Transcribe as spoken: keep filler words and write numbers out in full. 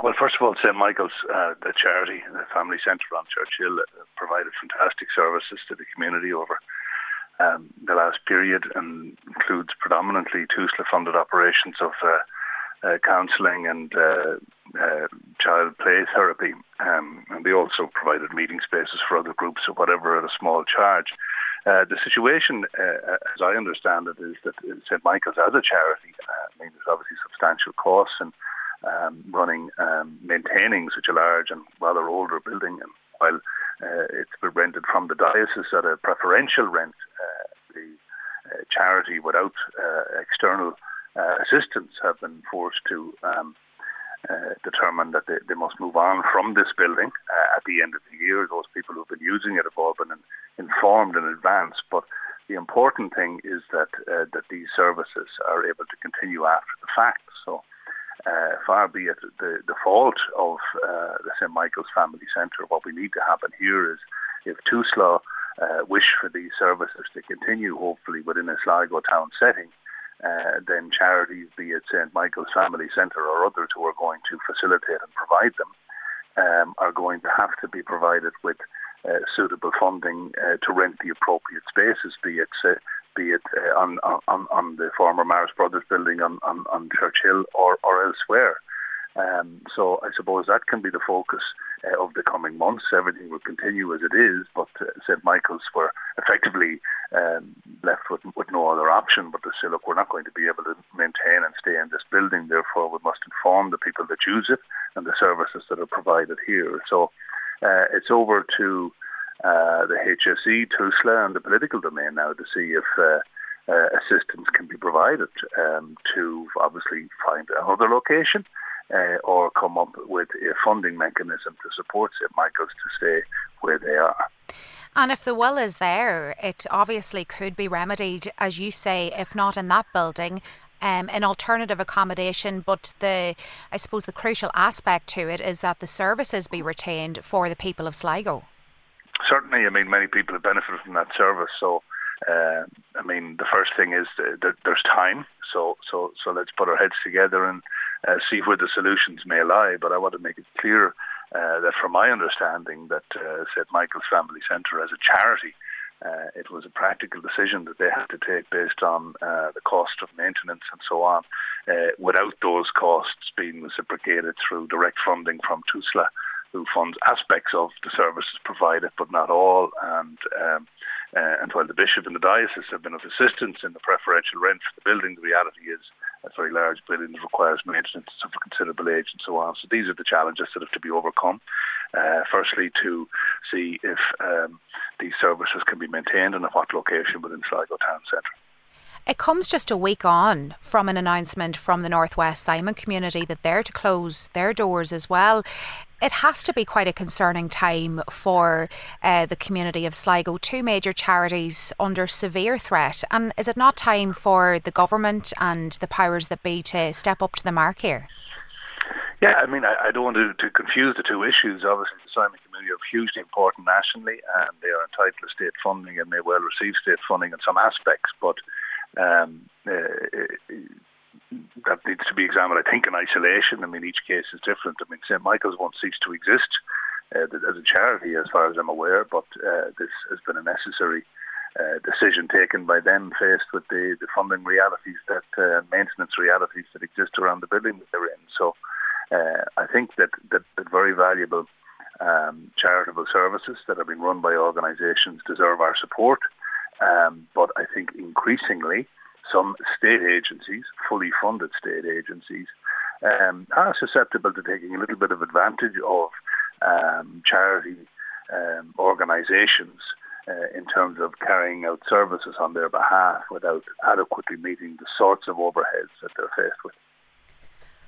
Well, first of all, Saint Michael's, uh, the charity, the family centre on Churchill, uh, provided fantastic services to the community over um, the last period, and includes predominantly TUSLA-funded operations of uh, uh, counselling and uh, uh, child play therapy. Um, and they also provided meeting spaces for other groups or whatever at a small charge. Uh, the situation, uh, as I understand it, is that Saint Michael's as a charity, uh, I mean, there's obviously substantial costs and um, running, um, maintaining such a large and rather older building. And while uh, it's been rented from the diocese at a preferential rent, uh, the uh, charity without uh, external uh, assistance have been forced to um, Uh, determined that they, they must move on from this building uh, at the end of the year. Those people who have been using it have all been in, informed in advance. But the important thing is that uh, that these services are able to continue after the fact. So uh, far be it the, the fault of uh, the Saint Michael's Family Centre, what we need to happen here is if TUSLA uh, wish for these services to continue, hopefully within a Sligo town setting, Uh, then charities, be it Saint Michael's Family Centre or others who are going to facilitate and provide them, um, are going to have to be provided with uh, suitable funding uh, to rent the appropriate spaces, be it uh, be it uh, on, on on the former Maris Brothers building on, on, on Churchill or, or elsewhere. Um, so I suppose that can be the focus uh, of the coming months. Everything will continue as it is, but uh, Saint Michael's were effectively um, left with, with no other option but to say, look, we're not going to be able to maintain and stay in this building, therefore we must inform the people that use it and the services that are provided here. So uh, it's over to uh, the H S E, TUSLA and the political domain now to see if uh, uh, assistance can be provided um, to obviously find another location Uh, or come up with a funding mechanism to support Saint Michael's to stay where they are. And if the will is there, it obviously could be remedied, as you say, if not in that building, um, an alternative accommodation. But the, I suppose the crucial aspect to it is that the services be retained for the people of Sligo. Certainly, I mean, many people have benefited from that service. So, uh, I mean, the first thing is that there's time. So, so, so let's put our heads together and Uh, see where the solutions may lie. But I want to make it clear uh, that from my understanding that uh, Saint Michael's Family Centre as a charity, uh, it was a practical decision that they had to take based on uh, the cost of maintenance and so on, uh, without those costs being reciprocated through direct funding from TUSLA, who funds aspects of the services provided but not all. And um, uh, and while the bishop and the diocese have been of assistance in the preferential rent for the building, the reality is a very large building that requires maintenance of a considerable age and so on. So these are the challenges that have to be overcome. Uh, firstly, to see if um, these services can be maintained and at what location within Sligo Town Centre. It comes just a week on from an announcement from the North West Simon community that they're to close their doors as well. It has to be quite a concerning time for uh, the community of Sligo, two major charities under severe threat. And is it not time for the government and the powers that be to step up to the mark here? Yeah, I mean, I, I don't want to, to confuse the two issues. Obviously, the Simon community are hugely important nationally and they are entitled to state funding and may well receive state funding in some aspects. But um, uh, that needs to be examined, I think, in isolation. I mean, each case is different. I mean, Saint Michael's won't cease to exist uh, as a charity, as far as I'm aware, but uh, this has been a necessary uh, decision taken by them faced with the, the funding realities, that uh, maintenance realities that exist around the building that they're in. So uh, I think that, that, that very valuable um, charitable services that have been run by organisations deserve our support. Um, but I think increasingly some state agencies, fully funded state agencies, um, are susceptible to taking a little bit of advantage of um, charity um, organisations uh, in terms of carrying out services on their behalf without adequately meeting the sorts of overheads that they're faced with.